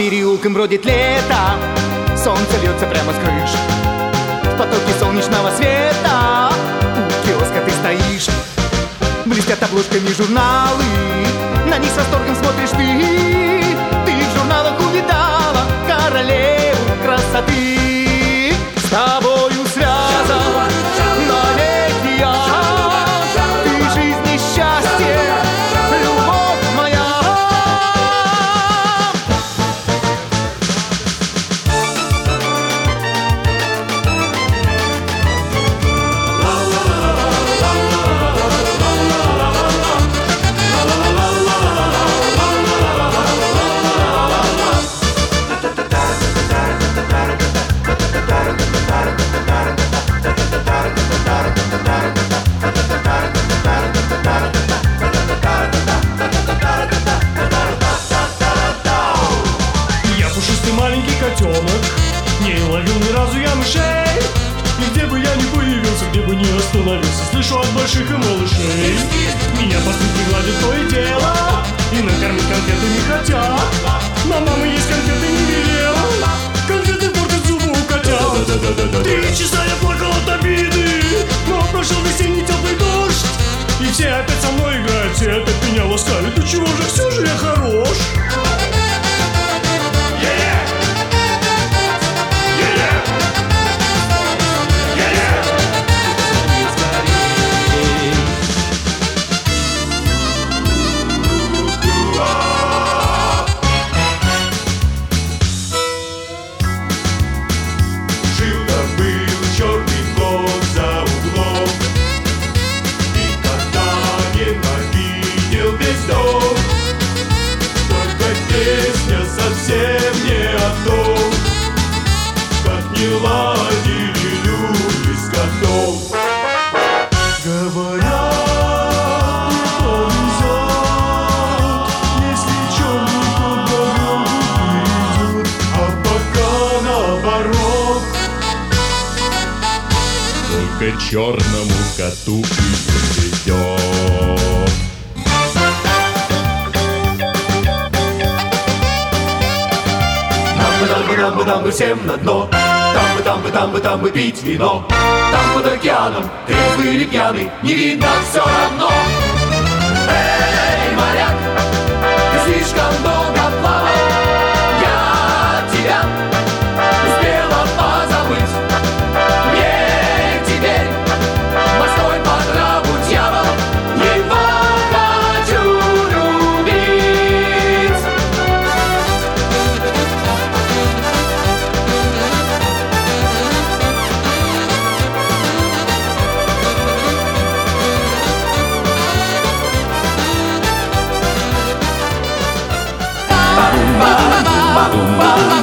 переулкам бродит лето, солнце льется прямо с крыш. В потоке солнечного света у киоска ты стоишь. Блестят обложками журналы, на них с восторгом смотришь ты. Ты в журналах увидала королеву красоты. С тобою связан навеки я. Ты жизнь и счастье, любовь моя. Маленький котенок, не ловил ни разу я мышей. И где бы я ни появился, где бы ни остановился, слышу от больших и малышей: меня по спинке гладят то и дело, и накормить конфеты не хотят. Но мама есть конфеты не велела, конфеты портят зубы у котят. 3 часа я плакал от обиды, но прошел весенний теплый дождь, и все опять со мной играют, все опять меня ласкают. Да чего же, все же я хорош. Совсем не о том, как не ладили люди с котом. Говорят, не повезет, если черный кот дорогу перейдет, а пока наоборот, только черному коту и повезет. Там бы всем на дно, там бы пить вино. Там под океаном, трезвый или пьяный, не видно все равно. Эй, моряк, ты слишком долго плавал, я тебя успела позабыть. Мне теперь морской по траву дьявол, его хочу любить. Ba-dum, ba-dum, ba-dum, ba-dum.